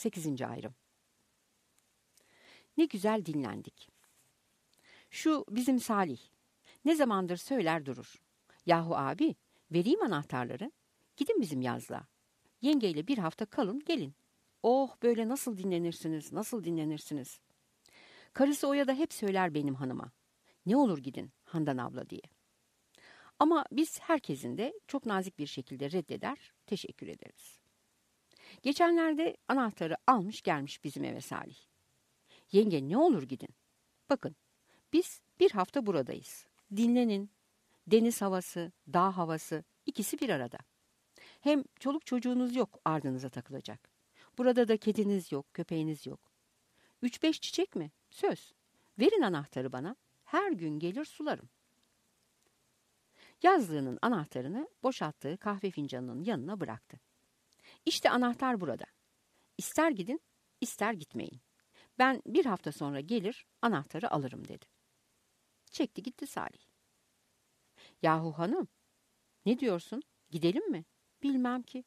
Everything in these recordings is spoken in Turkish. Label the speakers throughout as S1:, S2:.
S1: 8. ayrım. Ne güzel dinlendik. Şu bizim Salih. Ne zamandır söyler durur. Yahu abi, vereyim anahtarları. Gidin bizim yazlığa. Yengeyle bir hafta kalın, gelin. Oh, böyle nasıl dinlenirsiniz, nasıl dinlenirsiniz. Karısı Oya da hep söyler benim hanıma. Ne olur gidin Handan abla diye. Ama biz herkesin de çok nazik bir şekilde reddeder, teşekkür ederiz. Geçenlerde anahtarı almış gelmiş bizim eve Salih. Yenge ne olur gidin. Bakın, biz bir hafta buradayız. Dinlenin. Deniz havası, dağ havası, ikisi bir arada. Hem çoluk çocuğunuz yok ardınıza takılacak. Burada da kediniz yok, köpeğiniz yok. 3-5 çiçek mi? Söz. Verin anahtarı bana. Her gün gelir sularım. Yazlığının anahtarını boşalttığı kahve fincanının yanına bıraktı. İşte anahtar burada. İster gidin, ister gitmeyin. Ben bir hafta sonra gelir, anahtarı alırım dedi. Çekti gitti Salih. Yahu hanım, ne diyorsun? Gidelim mi? Bilmem ki.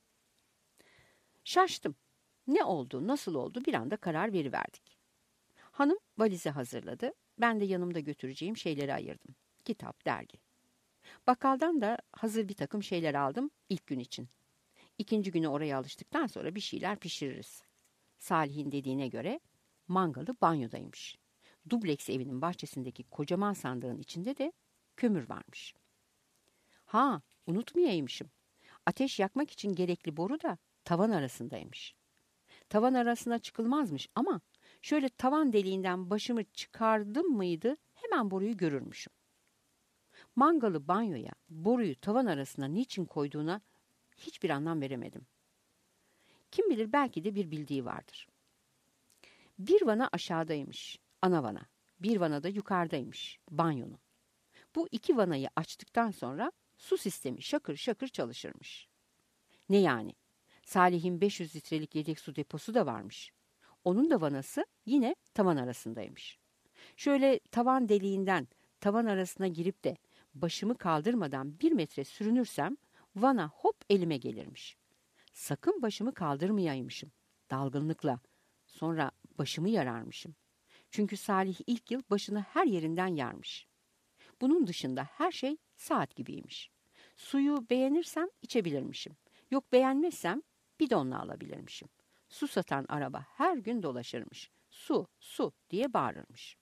S1: Şaştım. Ne oldu, nasıl oldu bir anda karar veriverdik. Hanım valizi hazırladı. Ben de yanımda götüreceğim şeyleri ayırdım. Kitap, dergi. Bakkaldan da hazır bir takım şeyler aldım ilk gün için. İkinci güne oraya alıştıktan sonra bir şeyler pişiririz. Salih'in dediğine göre mangalı banyodaymış. Dubleks evinin bahçesindeki kocaman sandığın içinde de kömür varmış. Ha, unutmayaymışım. Ateş yakmak için gerekli boru da tavan arasındaymış. Tavan arasına çıkılmazmış ama şöyle tavan deliğinden başımı çıkardım mıydı hemen boruyu görürmüşüm. Mangalı banyoya boruyu tavan arasına niçin koyduğuna hiçbir anlam veremedim. Kim bilir belki de bir bildiği vardır. Bir vana aşağıdaymış, ana vana. Bir vana da yukarıdaymış, banyonun. Bu iki vanayı açtıktan sonra su sistemi şakır şakır çalışırmış. Ne yani? Salih'in 500 litrelik yedek su deposu da varmış. Onun da vanası yine tavan arasındaymış. Şöyle tavan deliğinden tavan arasına girip de başımı kaldırmadan 1 metre sürünürsem vana hop elime gelirmiş. Sakın başımı kaldırmayaymışım dalgınlıkla. Sonra başımı yararmışım. Çünkü Salih ilk yıl başını her yerinden yarmış. Bunun dışında her şey saat gibiymiş. Suyu beğenirsem içebilirmişim. Yok beğenmezsem bidonla alabilirmişim. Su satan araba her gün dolaşırmış. Su, su diye bağırırmış.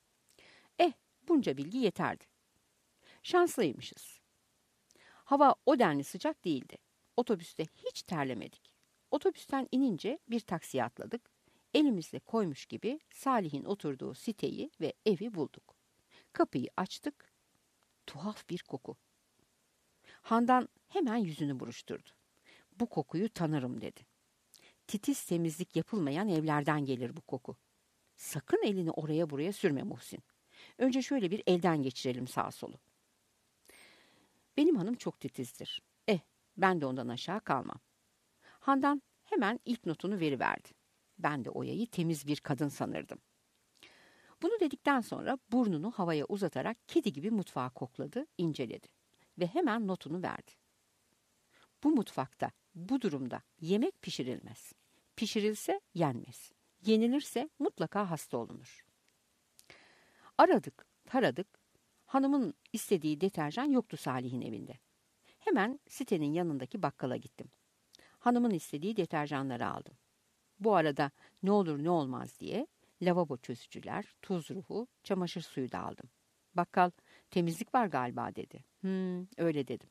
S1: Bunca bilgi yeterdi. Şanslıymışız. Hava o denli sıcak değildi. Otobüste hiç terlemedik. Otobüsten inince bir taksiye atladık. Elimizle koymuş gibi Salih'in oturduğu siteyi ve evi bulduk. Kapıyı açtık. Tuhaf bir koku. Handan hemen yüzünü buruşturdu. Bu kokuyu tanırım dedi. Titiz temizlik yapılmayan evlerden gelir bu koku. Sakın elini oraya buraya sürme Muhsin. Önce şöyle bir elden geçirelim sağ solu. Benim hanım çok titizdir. Ben de ondan aşağı kalmam. Handan hemen ilk notunu veriverdi. Ben de Oya'yı temiz bir kadın sanırdım. Bunu dedikten sonra burnunu havaya uzatarak kedi gibi mutfağı kokladı, inceledi. Ve hemen notunu verdi. Bu mutfakta, bu durumda yemek pişirilmez. Pişirilse yenmez. Yenilirse mutlaka hasta olunur. Aradık, taradık. Hanımın istediği deterjan yoktu Salih'in evinde. Hemen sitenin yanındaki bakkala gittim. Hanımın istediği deterjanları aldım. Bu arada ne olur ne olmaz diye lavabo çözücüler, tuz ruhu, çamaşır suyu da aldım. Bakkal, temizlik var galiba dedi. Öyle dedim.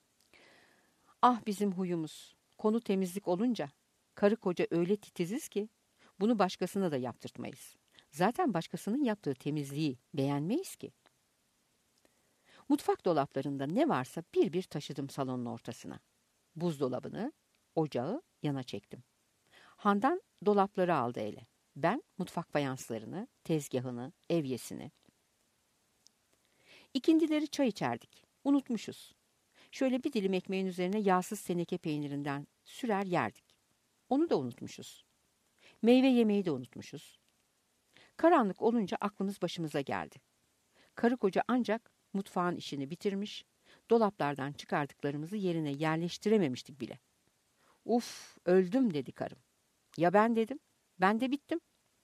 S1: Ah bizim huyumuz. Konu temizlik olunca karı koca öyle titiziz ki bunu başkasına da yaptırtmayız. Zaten başkasının yaptığı temizliği beğenmeyiz ki. Mutfak dolaplarında ne varsa bir bir taşıdım salonun ortasına. Buzdolabını, ocağı yana çektim. Handan dolapları aldı ele. Ben mutfak fayanslarını, tezgahını, evyesini. İkindileri çay içerdik. Unutmuşuz. Şöyle bir dilim ekmeğin üzerine yağsız teneke peynirinden sürer yerdik. Onu da unutmuşuz. Meyve yemeği de unutmuşuz. Karanlık olunca aklımız başımıza geldi. Karı koca ancak mutfağın işini bitirmiş, dolaplardan çıkardıklarımızı yerine yerleştirememiştik bile. Uf, öldüm dedi karım. Ya ben dedim. Ben de bittim.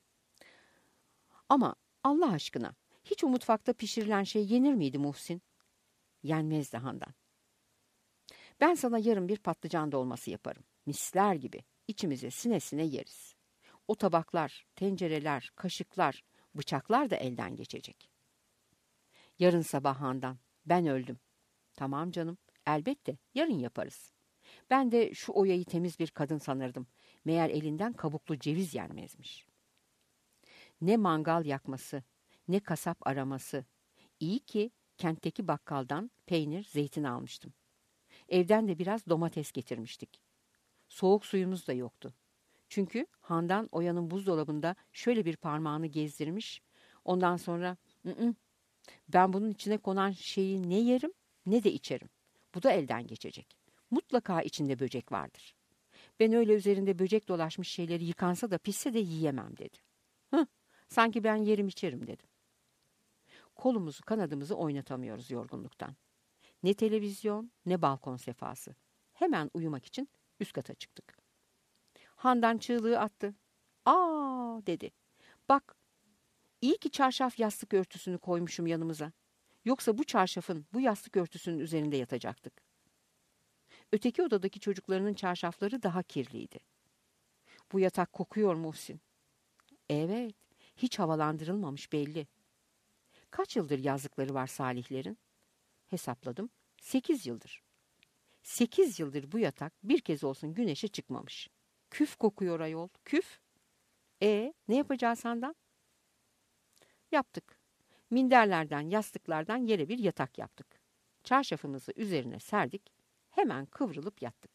S1: Ama Allah aşkına hiç o mutfakta pişirilen şey yenir miydi Muhsin? Yenmezdi Handan. Ben sana yarın bir patlıcan dolması yaparım. Misler gibi içimize sine sine yeriz. O tabaklar, tencereler, kaşıklar, bıçaklar da elden geçecek. Yarın sabah Handan. Ben öldüm. Tamam canım. Elbette yarın yaparız. Ben de şu Oya'yı temiz bir kadın sanırdım. Meğer elinden kabuklu ceviz yenmezmiş. Ne mangal yakması, ne kasap araması. İyi ki kentteki bakkaldan peynir, zeytin almıştım. Evden de biraz domates getirmiştik. Soğuk suyumuz da yoktu. Çünkü Handan Oya'nın buzdolabında şöyle bir parmağını gezdirmiş. Ondan sonra ben bunun içine konan şeyi ne yerim ne de içerim. Bu da elden geçecek. Mutlaka içinde böcek vardır. Ben öyle üzerinde böcek dolaşmış şeyleri yıkansa da pisse de yiyemem dedi. Sanki ben yerim içerim dedim. Kolumuzu kanadımızı oynatamıyoruz yorgunluktan. Ne televizyon ne balkon sefası. Hemen uyumak için üst kata çıktık. Handan çığlığı attı. Aa dedi. Bak, iyi ki çarşaf yastık örtüsünü koymuşum yanımıza. Yoksa bu çarşafın, bu yastık örtüsünün üzerinde yatacaktık. Öteki odadaki çocuklarının çarşafları daha kirliydi. Bu yatak kokuyor Muhsin. Evet, hiç havalandırılmamış belli. Kaç yıldır yazlıkları var Salihlerin? Hesapladım. 8 yıldır. 8 yıldır bu yatak bir kez olsun güneşe çıkmamış. Küf kokuyor ayol, küf. Ne yapacağız Handan? Yaptık. Minderlerden, yastıklardan yere bir yatak yaptık. Çarşafımızı üzerine serdik. Hemen kıvrılıp yattık.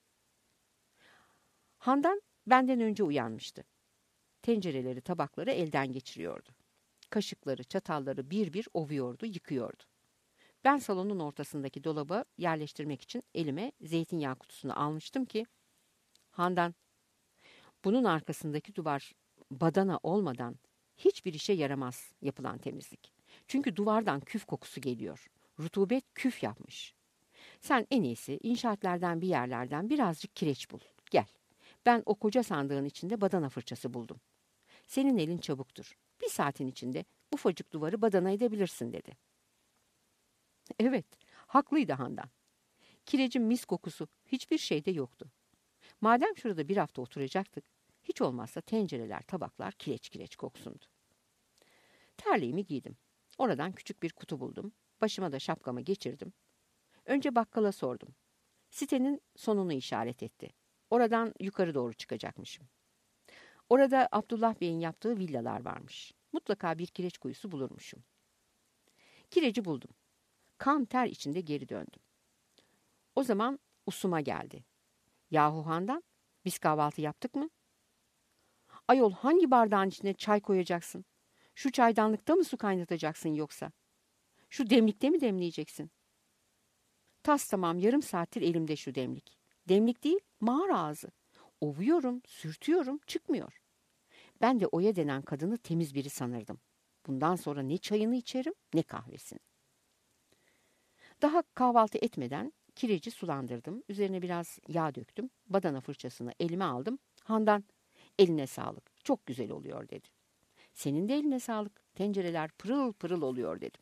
S1: Handan benden önce uyanmıştı. Tencereleri, tabakları elden geçiriyordu. Kaşıkları, çatalları bir bir ovuyordu, yıkıyordu. Ben salonun ortasındaki dolaba yerleştirmek için elime zeytinyağı kutusunu almıştım ki, Handan, bunun arkasındaki duvar badana olmadan hiçbir işe yaramaz yapılan temizlik. Çünkü duvardan küf kokusu geliyor. Rutubet küf yapmış. Sen en iyisi inşaatlardan bir yerlerden birazcık kireç bul. Gel. Ben o koca sandığın içinde badana fırçası buldum. Senin elin çabuktur. Bir saatin içinde ufacık duvarı badana edebilirsin dedi. Evet, haklıydı Handan. Kirecin mis kokusu hiçbir şeyde yoktu. Madem şurada bir hafta oturacaktık, hiç olmazsa tencereler, tabaklar kireç kireç koksundu. Terliğimi giydim. Oradan küçük bir kutu buldum. Başıma da şapkamı geçirdim. Önce bakkala sordum. Sitenin sonunu işaret etti. Oradan yukarı doğru çıkacakmışım. Orada Abdullah Bey'in yaptığı villalar varmış. Mutlaka bir kireç kuyusu bulurmuşum. Kireci buldum. Kan ter içinde geri döndüm. O zaman usuma geldi. Yahu Handan, biz kahvaltı yaptık mı? Ayol hangi bardağın içine çay koyacaksın? Şu çaydanlıkta mı su kaynatacaksın yoksa? Şu demlikte mi demleyeceksin? Tas tamam yarım saattir elimde şu demlik. Demlik değil, mağara ağzı. Ovuyorum, sürtüyorum, çıkmıyor. Ben de Oya denen kadını temiz biri sanırdım. Bundan sonra ne çayını içerim ne kahvesini. Daha kahvaltı etmeden kireci sulandırdım. Üzerine biraz yağ döktüm. Badana fırçasını elime aldım. Handan, eline sağlık. Çok güzel oluyor dedi. Senin de eline sağlık. Tencereler pırıl pırıl oluyor dedim.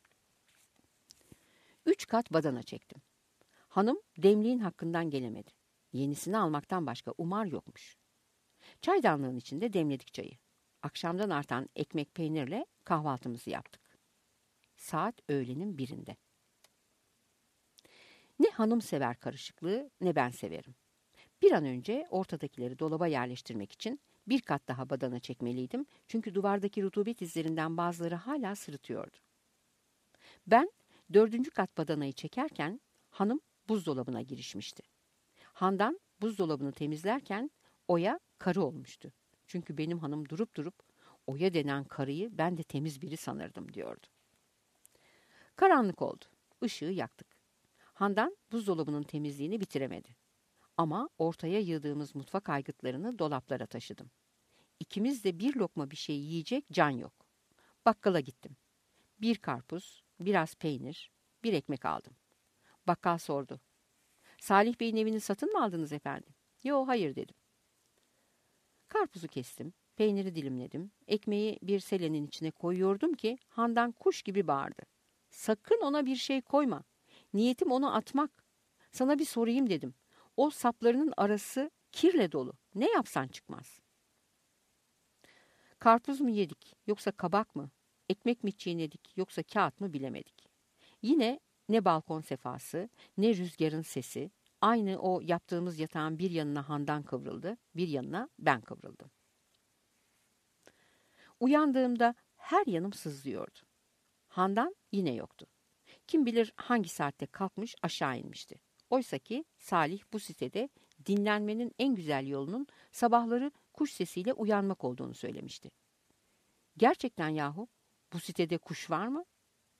S1: 3 kat badana çektim. Hanım demliğin hakkından gelemedi. Yenisini almaktan başka umar yokmuş. Çaydanlığın içinde demledik çayı. Akşamdan artan ekmek peynirle kahvaltımızı yaptık. Saat öğlenin birinde. Ne hanım sever karışıklığı ne ben severim. Bir an önce ortadakileri dolaba yerleştirmek için bir kat daha badana çekmeliydim. Çünkü duvardaki rutubet izlerinden bazıları hala sırıtıyordu. Ben 4. kat badanayı çekerken hanım buzdolabına girişmişti. Handan buzdolabını temizlerken Oya karı olmuştu. Çünkü benim hanım durup durup Oya denen karıyı ben de temiz biri sanırdım diyordu. Karanlık oldu. Işığı yaktık. Handan buzdolabının temizliğini bitiremedi. Ama ortaya yığdığımız mutfak aygıtlarını dolaplara taşıdım. İkimiz de bir lokma bir şey yiyecek can yok. Bakkala gittim. Bir karpuz, biraz peynir, bir ekmek aldım. Bakkal sordu. Salih Bey'in evini satın mı aldınız efendim? Yo, hayır dedim. Karpuzu kestim, peyniri dilimledim, ekmeği bir selenin içine koyuyordum ki Handan kuş gibi bağırdı. Sakın ona bir şey koyma. Niyetim onu atmak. Sana bir sorayım dedim. O saplarının arası kirle dolu. Ne yapsan çıkmaz. Karpuz mu yedik yoksa kabak mı? Ekmek mi çiğnedik yoksa kağıt mı bilemedik. Yine ne balkon sefası, ne rüzgarın sesi, aynı o yaptığımız yatağın bir yanına Handan kıvrıldı, bir yanına ben kıvrıldım. Uyandığımda her yanım sızlıyordu. Handan yine yoktu. Kim bilir hangi saatte kalkmış aşağı inmişti. Oysaki Salih bu sitede dinlenmenin en güzel yolunun sabahları kuş sesiyle uyanmak olduğunu söylemişti. Gerçekten yahu, bu sitede kuş var mı?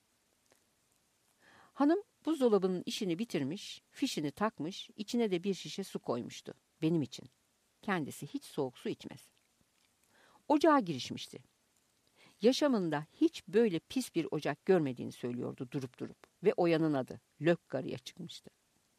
S1: Hanım buzdolabının işini bitirmiş, fişini takmış, içine de bir şişe su koymuştu. Benim için. Kendisi hiç soğuk su içmez. Ocağa girişmişti. Yaşamında hiç böyle pis bir ocak görmediğini söylüyordu durup durup ve oyanın adı Lökgarı'ya çıkmıştı.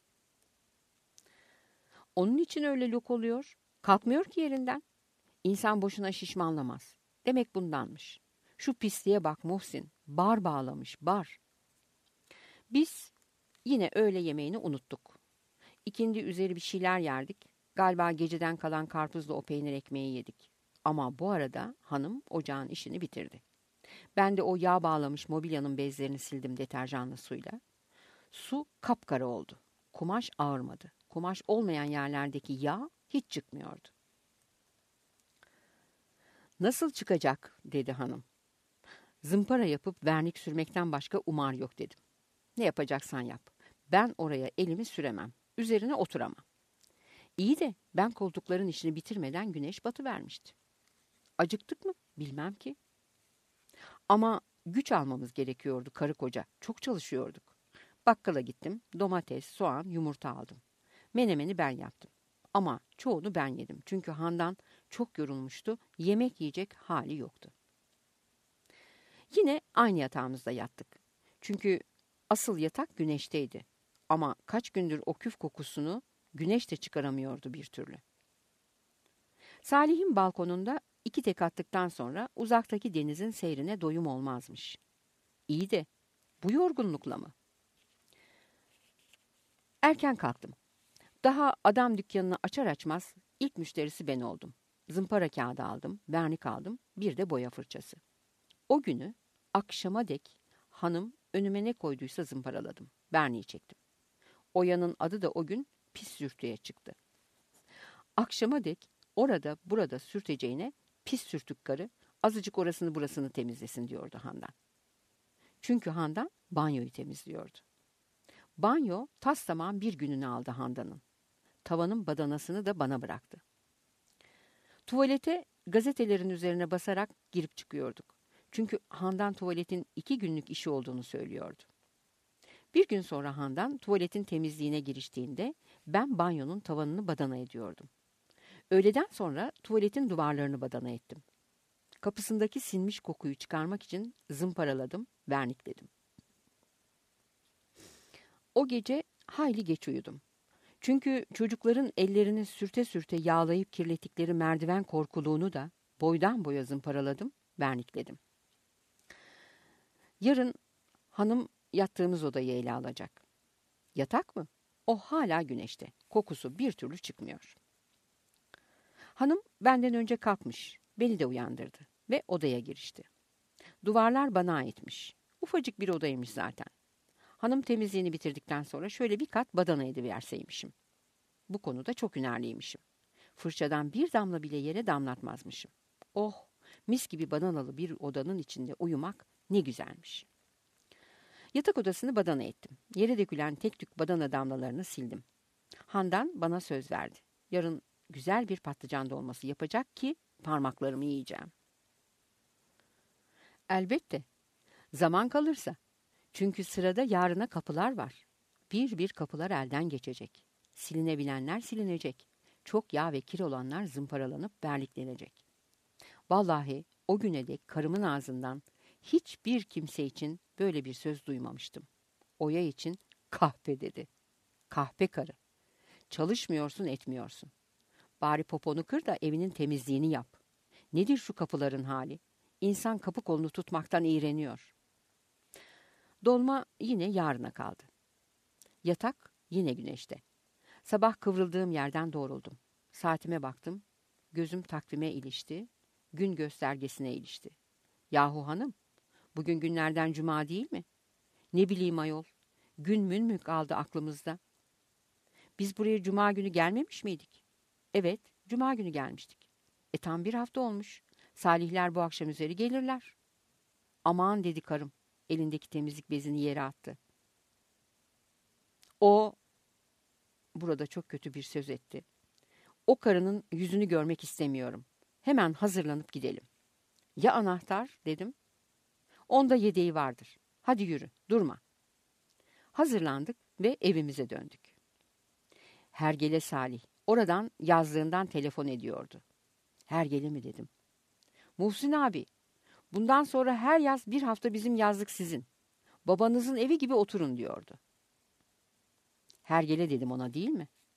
S1: Onun için öyle lok oluyor. Kalkmıyor ki yerinden. İnsan boşuna şişmanlamaz. Demek bundanmış. Şu pisliğe bak Muhsin. Bar bağlamış, bar. Biz yine öğle yemeğini unuttuk. İkindi üzeri bir şeyler yerdik. Galiba geceden kalan karpuzla o peynir ekmeği yedik. Ama bu arada hanım ocağın işini bitirdi. Ben de o yağ bağlamış mobilyanın bezlerini sildim deterjanlı suyla. Su kapkara oldu. Kumaş ağırmadı. Kumaş olmayan yerlerdeki yağ hiç çıkmıyordu. Nasıl çıkacak dedi hanım. Zımpara yapıp vernik sürmekten başka umar yok dedim. Ne yapacaksan yap. Ben oraya elimi süremem. Üzerine oturamam. İyi de ben koltukların işini bitirmeden güneş batıvermişti. Acıktık mı? Bilmem ki. Ama güç almamız gerekiyordu karı koca. Çok çalışıyorduk. Bakkala gittim. Domates, soğan, yumurta aldım. Menemeni ben yaptım. Ama çoğunu ben yedim. Çünkü Handan çok yorulmuştu. Yemek yiyecek hali yoktu. Yine aynı yatağımızda yattık. Çünkü asıl yatak güneşteydi. Ama kaç gündür o küf kokusunu güneş de çıkaramıyordu bir türlü. Salih'in balkonunda 2 tek attıktan sonra uzaktaki denizin seyrine doyum olmazmış. İyi de bu yorgunlukla mı? Erken kalktım. Daha adam dükkanını açar açmaz ilk müşterisi ben oldum. Zımpara kağıdı aldım, vernik aldım, bir de boya fırçası. O günü akşama dek hanım önüme ne koyduysa zımparaladım. Verniği çektim. Oyanın adı da o gün pis sürtüye çıktı. Akşama dek orada burada sürteceğine pis sürtük karı azıcık orasını burasını temizlesin diyordu Handan. Çünkü Handan banyoyu temizliyordu. Banyo tas tamam bir gününü aldı Handan'ın. Tavanın badanasını da bana bıraktı. Tuvalete gazetelerin üzerine basarak girip çıkıyorduk. Çünkü Handan tuvaletin 2 günlük işi olduğunu söylüyordu. Bir gün sonra Handan tuvaletin temizliğine giriştiğinde ben banyonun tavanını badana ediyordum. Öğleden sonra tuvaletin duvarlarını badana ettim. Kapısındaki sinmiş kokuyu çıkarmak için zımparaladım, vernikledim. O gece hayli geç uyudum. Çünkü çocukların ellerini sürte sürte yağlayıp kirlettikleri merdiven korkuluğunu da boydan boya zımparaladım, vernikledim. Yarın hanım yattığımız odayı ele alacak. Yatak mı? O hala güneşte. Kokusu bir türlü çıkmıyor. Hanım benden önce kalkmış. Beni de uyandırdı ve odaya girişti. Duvarlar bana aitmiş. Ufacık bir odaymış zaten. Hanım temizliğini bitirdikten sonra şöyle bir kat badana ediverseymişim. Bu konuda çok hünerliymişim. Fırçadan bir damla bile yere damlatmazmışım. Oh, mis gibi badanalı bir odanın içinde uyumak ne güzelmiş. Yatak odasını badana ettim. Yere dökülen tek tük badana damlalarını sildim. Handan bana söz verdi. Yarın güzel bir patlıcan dolması yapacak ki parmaklarımı yiyeceğim. Elbette. Zaman kalırsa. Çünkü sırada yarına kapılar var. Bir bir kapılar elden geçecek. Silinebilenler silinecek. Çok yağ ve kir olanlar zımparalanıp verliklenecek. Vallahi o güne dek karımın ağzından hiçbir kimse için böyle bir söz duymamıştım. Oya için kahpe dedi. Kahpe karı. Çalışmıyorsun etmiyorsun. Bari poponu kır da evinin temizliğini yap. Nedir şu kapıların hali? İnsan kapı kolunu tutmaktan iğreniyor. Dolma yine yarına kaldı. Yatak yine güneşte. Sabah kıvrıldığım yerden doğruldum. Saatime baktım. Gözüm takvime ilişti. Gün göstergesine ilişti. Yahu hanım, bugün günlerden cuma değil mi? Ne bileyim ayol, gün mü kaldı aklımızda? Biz buraya cuma günü gelmemiş miydik? Evet, cuma günü gelmiştik. Tam bir hafta olmuş. Salihler bu akşam üzeri gelirler. Aman dedi karım, elindeki temizlik bezini yere attı. O, burada çok kötü bir söz etti. O karının yüzünü görmek istemiyorum. Hemen hazırlanıp gidelim. Ya anahtar dedim. Onda yedeği vardır. Hadi yürü, durma. Hazırlandık ve evimize döndük. Hergele Salih, oradan yazlığından telefon ediyordu. Hergele mi dedim. Muhsin abi, bundan sonra her yaz bir hafta bizim yazlık sizin. Babanızın evi gibi oturun diyordu. Hergele dedim ona değil mi?